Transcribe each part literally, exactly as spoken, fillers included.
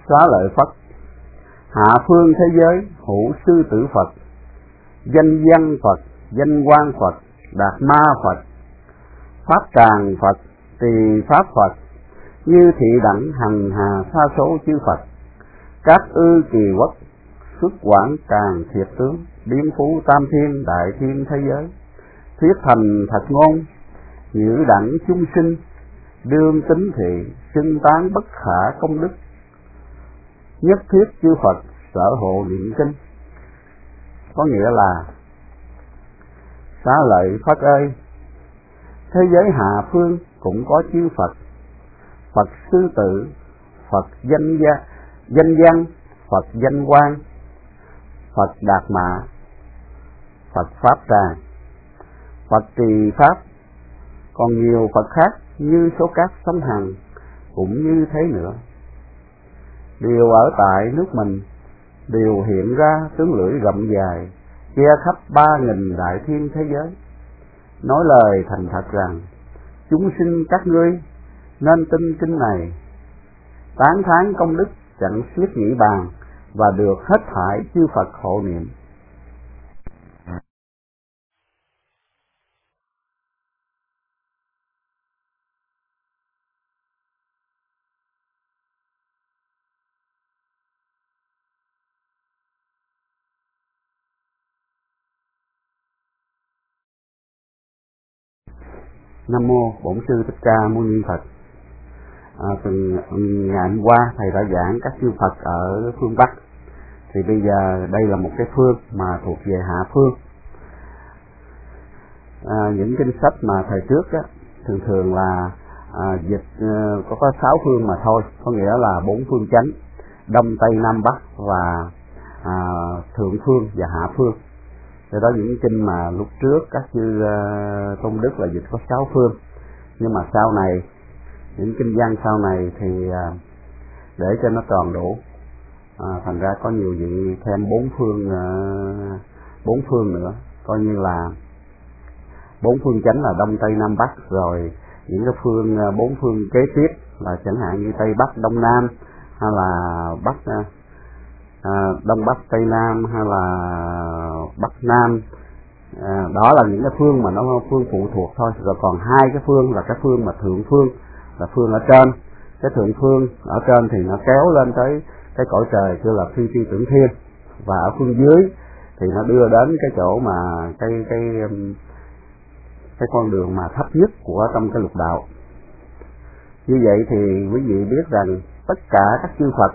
Xá lợi Phất. Hạ phương thế giới hữu sư tử Phật, danh văn Phật, danh quang Phật, đạt ma Phật, pháp tràng Phật, tỳ pháp Phật, như thị đẳng hằng hà sa số chư Phật. Các ư kỳ quốc, xuất quảng càng thiệt tướng, biến phú tam thiên đại thiên thế giới. Thuyết thành thật ngôn, nhữ đẳng chúng sinh, đương tính thị, xưng tán bất khả công đức. Nhất thiết chư Phật sở hộ niệm kinh. Có nghĩa là: Xá lợi Phất ơi, thế giới hạ phương cũng có chư Phật, Phật sư tử, Phật danh gia, danh văn, Phật danh quang, Phật đạt mạ, Phật pháp tràng, Phật trì pháp, còn nhiều Phật khác như số cát sông Hằng cũng như thế nữa. Đều ở tại nước mình, đều hiện ra tướng lưỡi rộng dài, che khắp ba nghìn đại thiên thế giới. Nói lời thành thật rằng: chúng sinh các ngươi nên tin kinh này, tán thán công đức chẳng xiết nghĩ bàn, và được hết thảy chư Phật hộ niệm. Nam mô Bổn Sư Thích Ca Mâu Ni Phật. À, từng ngày hôm qua thầy đã giảng các chư Phật ở phương Bắc, thì bây giờ đây là một cái phương mà thuộc về hạ phương. À, những kinh sách mà thời trước á, thường thường là à, dịch uh, có có sáu phương mà thôi, có nghĩa là bốn phương chánh: đông tây nam bắc và à, thượng phương và hạ phương. Do đó những kinh mà lúc trước các chư uh, tôn đức là dịch có sáu phương, nhưng mà sau này những kinh văn sau này thì uh, để cho nó tròn đủ, à, thành ra có nhiều vị thêm bốn phương uh, bốn phương nữa, coi như là bốn phương chánh là đông tây nam bắc. Rồi những cái phương uh, bốn phương kế tiếp là chẳng hạn như tây bắc đông nam, hay là bắc uh, À, đông bắc tây nam, hay là bắc nam. À, đó là những cái phương mà nó phương phụ thuộc thôi. Rồi còn hai cái phương là cái phương mà thượng phương, là phương ở trên. Cái thượng phương ở trên thì nó kéo lên tới cái cõi trời kêu là phi phi tưởng thiên, và ở phương dưới thì nó đưa đến cái chỗ mà cái cái cái con đường mà thấp nhất của trong cái lục đạo. Như vậy thì quý vị biết rằng tất cả các chư Phật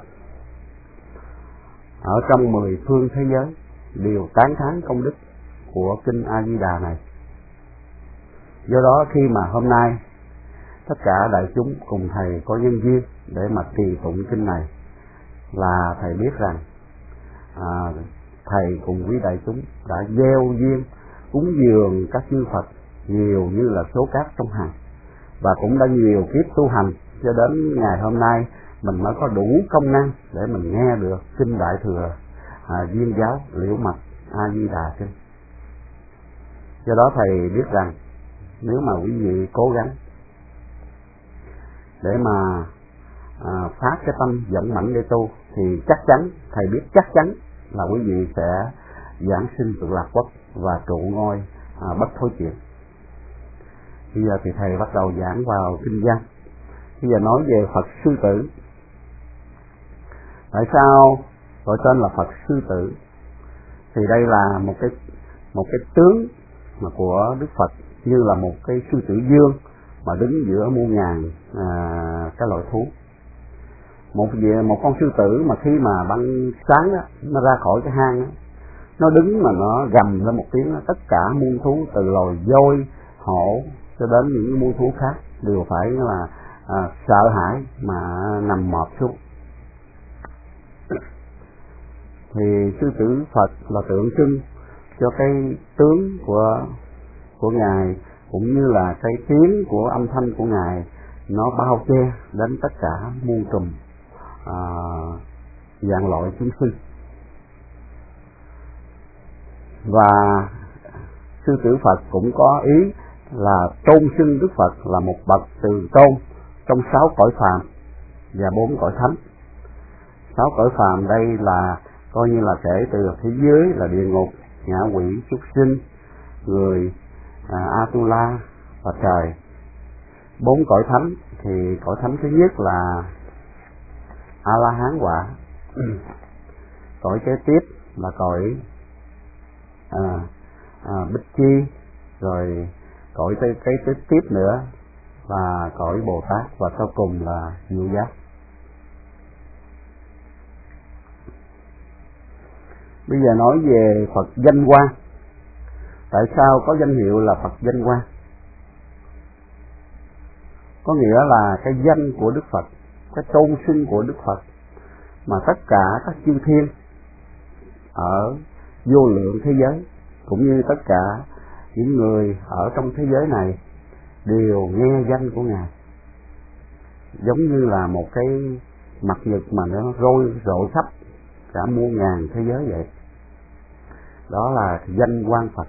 ở trong mười phương thế giới đều tán thán công đức của kinh A Di Đà này. Do đó khi mà hôm nay tất cả đại chúng cùng thầy có nhân duyên để mà trì tụng kinh này, là thầy biết rằng à, thầy cùng quý đại chúng đã gieo duyên cúng dường các chư Phật nhiều như là số cát sông Hằng, và cũng đã nhiều kiếp tu hành cho đến ngày hôm nay mình mới có đủ công năng để mình nghe được kinh Đại Thừa à, Duyên Giáo Liễu Mật A Di Đà kinh. Do đó thầy biết rằng nếu mà quý vị cố gắng để mà à, phát cái tâm dũng mãnh để tu, thì chắc chắn thầy biết chắc chắn là quý vị sẽ giảng sinh cực lạc quốc và trụ ngôi à, bất thối chuyển. Bây giờ thì thầy bắt đầu giảng vào kinh văn. Bây giờ nói về Phật sư tử. Tại sao gọi tên là Phật sư tử? Thì đây là một cái một cái tướng mà của Đức Phật, như là một cái sư tử dương mà đứng giữa muôn ngàn à, cái loại thú. Một về một con sư tử mà khi mà ban sáng đó, nó ra khỏi cái hang đó, nó đứng mà nó gầm lên một tiếng đó, tất cả muôn thú từ loài voi, hổ cho đến những muôn thú khác đều phải là à, sợ hãi mà nằm mọp xuống. Thì sư tử Phật là tượng trưng cho cái tướng của của ngài, cũng như là cái tiếng của âm thanh của ngài, nó bao che đến tất cả muôn trùm à, dạng loại chúng sinh. Và sư tử Phật cũng có ý là tôn xưng Đức Phật là một bậc từ tôn trong sáu cõi phàm và bốn cõi thánh. Sáu cõi phàm đây là coi như là kể từ thế giới là địa ngục, ngạ quỷ, súc sinh, người, à, Atula và trời. Bốn cõi thánh thì cõi thánh thứ nhất là A La Hán quả. Cõi kế tiếp là cõi à, à, Bích Chi, rồi cõi cái cái tiếp tiếp nữa là cõi Bồ Tát, và sau cùng là Diệu Giác. Bây giờ nói về Phật danh quan. Tại sao có danh hiệu là Phật danh quan? Có nghĩa là cái danh của Đức Phật, cái tôn xưng của Đức Phật mà tất cả các chư thiên ở vô lượng thế giới cũng như tất cả những người ở trong thế giới này đều nghe danh của Ngài, giống như là một cái mặt nhật mà nó rôi rộ khắp cả muôn ngàn thế giới vậy. Đó là danh quan Phật.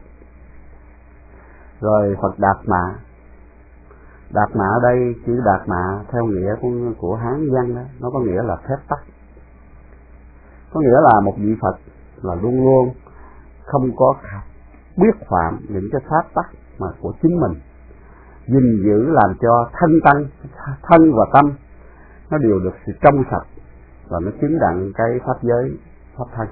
Rồi Phật Đạt Mạ. Đạt Mạ ở đây, chữ Đạt Mạ theo nghĩa của, của Hán văn đó, nó có nghĩa là phép tắc. Có nghĩa là một vị Phật là luôn luôn không có biết phạm những cái pháp tắc mà của chính mình, gìn giữ làm cho thân tăng thân và tâm nó đều được sự trong sạch và nó chứng đặng cái pháp giới pháp thân.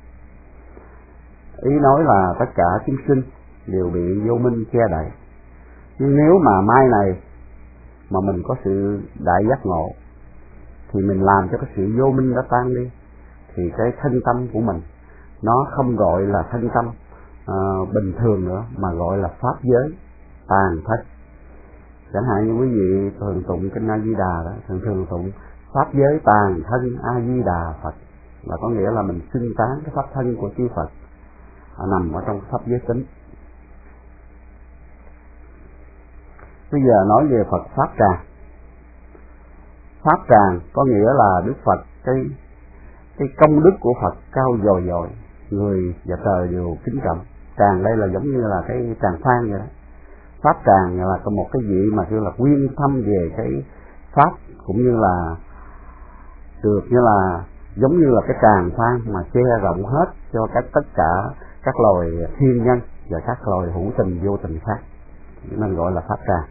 Ý nói là tất cả chúng sinh đều bị vô minh che đậy, nhưng nếu mà mai này mà mình có sự đại giác ngộ thì mình làm cho cái sự vô minh đã tan đi, thì cái thân tâm của mình nó không gọi là thân tâm uh, bình thường nữa, mà gọi là pháp giới tàn thất. Chẳng hạn như quý vị thường tụng kinh A Di Đà đó, thường thường tụng pháp giới tàn thân A Di Đà Phật, là có nghĩa là mình xưng tán cái pháp thân của chư Phật nằm ở trong pháp giới tính. Bây giờ nói về Phật Pháp Tràng. Pháp Tràng có nghĩa là Đức Phật, cái cái công đức của Phật cao dồi dồi, người và trời đều kính trọng. Tràng đây là giống như là cái tràng phan vậy đó. Pháp Tràng là một cái vị mà kêu là quyên thâm về cái pháp, cũng như là được như là giống như là cái tràng phan mà che rộng hết cho các tất cả các loài thiên nhân và các loài hữu tình vô tình khác, nên gọi là Pháp Tràng.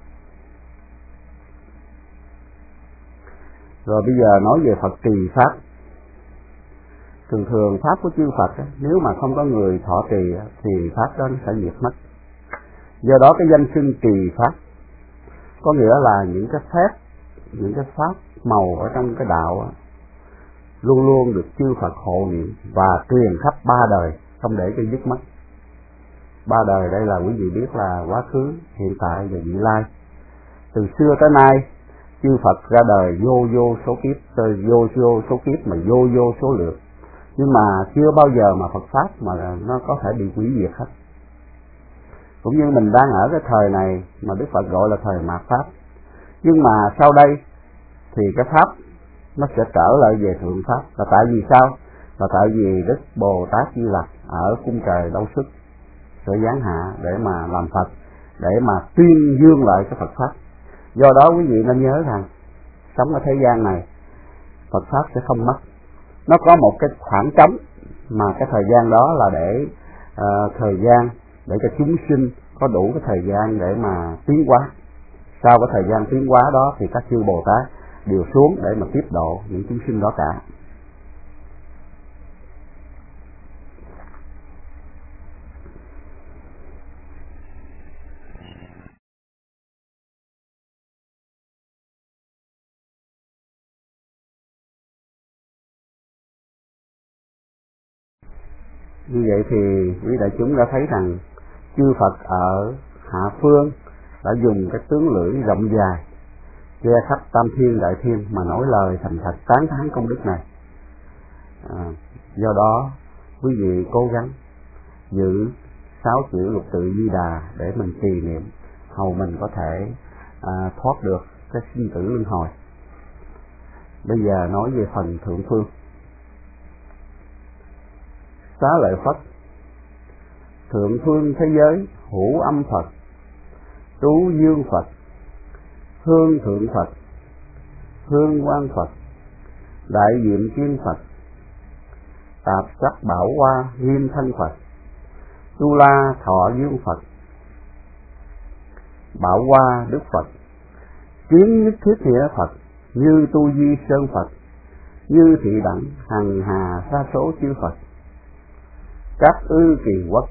Rồi bây giờ nói về Phật trì pháp. Thường thường pháp của chư Phật á, nếu mà không có người thọ trì á, thì pháp đó nó sẽ diệt mất. Do đó cái danh xưng trì pháp có nghĩa là những cái phép, những cái pháp màu ở trong cái đạo á, luôn luôn được chư Phật hộ niệm và truyền khắp ba đời, không để cho dứt mất. Ba đời đây là quý vị biết là quá khứ, hiện tại và vị lai. Từ xưa tới nay chư Phật ra đời vô vô số kiếp, vô vô số kiếp mà vô vô số lượt, nhưng mà chưa bao giờ mà Phật pháp mà nó có thể bị hủy diệt hết. Cũng như mình đang ở cái thời này mà Đức Phật gọi là thời mạt pháp, nhưng mà sau đây thì cái pháp nó sẽ trở lại về thượng pháp. Là tại vì sao? Là tại vì Đức Bồ Tát Di Lặc ở cung trời Đâu Xuất sẽ giáng hạ để mà làm Phật, để mà tuyên dương lại cái Phật pháp. Do đó quý vị nên nhớ rằng sống ở thế gian này Phật pháp sẽ không mất. Nó có một cái khoảng trống mà cái thời gian đó là để uh, thời gian để cho chúng sinh có đủ cái thời gian để mà tiến hóa. Sau cái thời gian tiến hóa đó thì các chư Bồ Tát đều xuống để mà tiếp độ những chúng sinh đó cả. Như vậy thì quý đại chúng đã thấy rằng chư Phật ở hạ phương đã dùng cái tướng lưỡi rộng dài che khắp tam thiên đại thiên mà nói lời thành thật tán thán công đức này. À, do đó quý vị cố gắng giữ sáu chữ lục tự Di Đà để mình trì niệm, hầu mình có thể à, thoát được cái sinh tử luân hồi. Bây giờ nói về phần thượng phương. Xá lợi Phất. Thượng phương thế giới hữu âm Phật, trú dương Phật, hương thượng Phật, hương quang Phật, đại diện kiên Phật, tạp sắc bảo hoa nghiêm thân Phật, tu la thọ dương Phật, bảo hoa đức Phật, kiến nhất thiết nghĩa Phật, như tu di sơn Phật, như thị đẳng hằng hà sa số chư Phật, các ư kỳ quốc,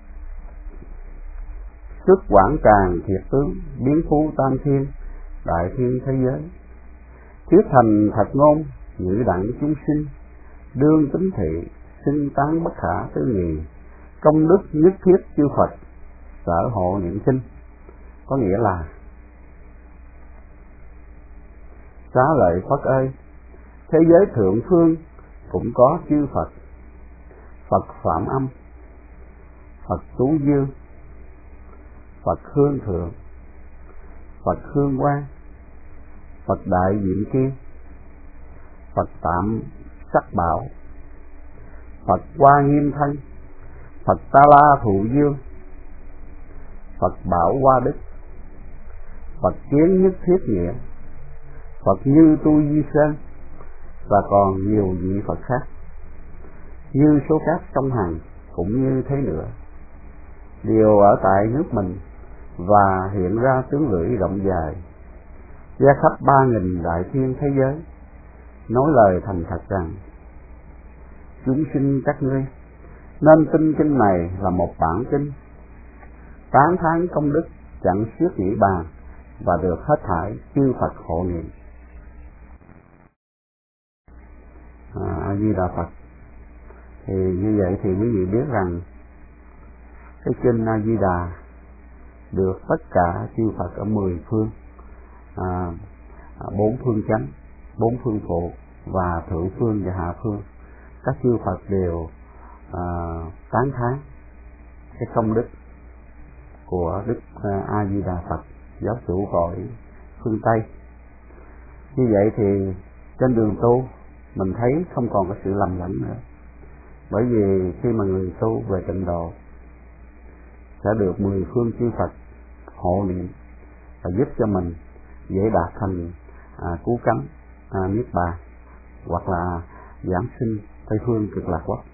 sức quảng tràng thiệt tướng, biến phú tam thiên, đại thiên thế giới, thuyết thành thật ngôn, nhữ đẳng chúng sinh, đương tính thị, sinh tán bất khả tư nghị, công đức nhất thiết chư Phật, sở hộ niệm sinh. Có nghĩa là: xá lợi Phất ơi, thế giới thượng phương cũng có chư Phật, Phật Phạm Âm, Phật Tú Dương, Phật Hương Thượng, Phật Hương Quang, Phật Đại Diện Kiên, Phật Tạm Sắc Bảo, Phật Hoa Nghiêm Thân, Phật Ta La Thụ Dương, Phật Bảo Hoa Đức, Phật Kiến Nhất Thiết Nghĩa, Phật Như Tu Di Sơn, và còn nhiều vị Phật khác, như số các sông Hằng cũng như thế nữa, đều ở tại nước mình và hiện ra tướng lưỡi rộng dài, ra khắp ba nghìn đại thiên thế giới, nói lời thành thật rằng: chúng sinh các ngươi nên tin kinh này là một bản kinh, tán thán công đức chẳng xiết nghĩ bàn, và được hết thảy chư Phật hộ niệm. A Di Đà Phật. Thì như vậy thì quý vị biết rằng cái kinh A Di Đà được tất cả chư Phật ở mười phương, à, bốn phương chánh, bốn phương phụ và thượng phương và hạ phương, các chư Phật đều à, tán thán cái công đức của Đức A Di Đà Phật, giáo chủ cõi phương Tây. Như vậy thì trên đường tu mình thấy không còn có sự lầm lẫn nữa, bởi vì khi mà người tu về tịnh độ sẽ được mười phương chư Phật hộ niệm và giúp cho mình dễ đạt thành à, cứu cánh à, niết bàn, hoặc là giảng sinh Tây phương Cực Lạc Quốc.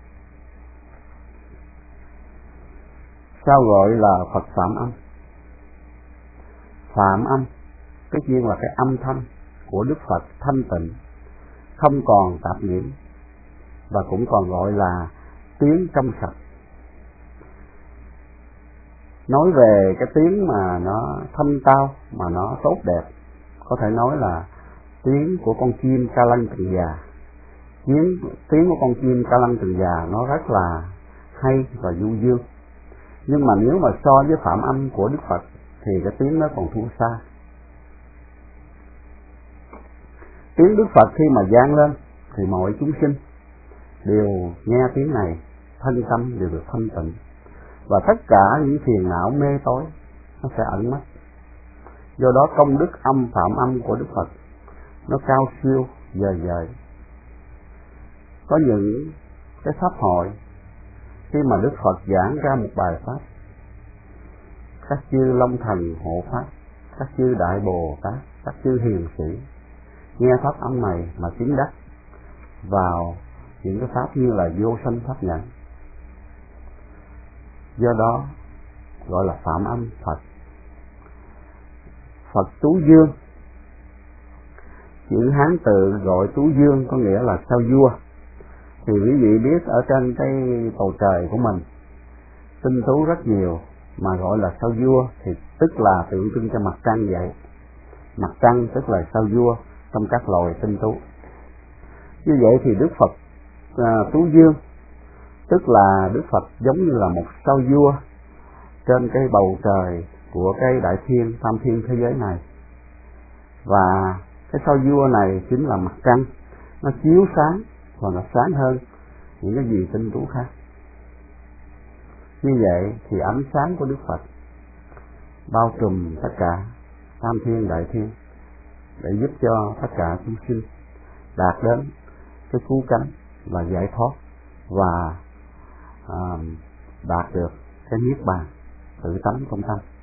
Sao gọi là Phật Phạm Âm? Phạm âm tất nhiên là cái âm thanh của Đức Phật thanh tịnh, không còn tạp nhiễm, và cũng còn gọi là tiếng trong sạch. Nói về cái tiếng mà nó thanh tao, mà nó tốt đẹp, có thể nói là tiếng của con chim ca lăng từng già. Tiếng, tiếng của con chim ca lăng từng già nó rất là hay và du dương. Nhưng mà nếu mà so với phạm âm của Đức Phật thì cái tiếng nó còn thua xa. Tiếng Đức Phật khi mà vang lên thì mọi chúng sinh đều nghe tiếng này, thân tâm đều được thanh tịnh, và tất cả những phiền não mê tối nó sẽ ẩn mất. Do đó công đức âm phạm âm của Đức Phật nó cao siêu vời vợi. Có những cái pháp hội khi mà Đức Phật giảng ra một bài pháp, các chư Long Thần hộ pháp, các chư Đại Bồ Tát, các chư hiền sĩ nghe pháp âm này mà chứng đắc vào những cái pháp như là vô sanh pháp nhẫn. Do đó gọi là phạm âm Phật. Phật Tú Dương, chữ Hán tự gọi Tú Dương có nghĩa là sao vua. Thì quý vị biết ở trên cái bầu trời của mình tinh tú rất nhiều, mà gọi là sao vua thì tức là tượng trưng cho mặt trăng vậy. Mặt trăng tức là sao vua trong các loài tinh tú. Như vậy thì Đức Phật à, Tú Dương tức là Đức Phật giống như là một sao vua trên cái bầu trời của cái đại thiên tam thiên thế giới này. Và cái sao vua này chính là mặt trăng, nó chiếu sáng và nó sáng hơn những cái gì tinh tú khác. Như vậy thì ánh sáng của Đức Phật bao trùm tất cả tam thiên đại thiên để giúp cho tất cả chúng sinh đạt đến cái cứu cánh và giải thoát, và à, đạt được cái niết bàn tự tánh trong tâm.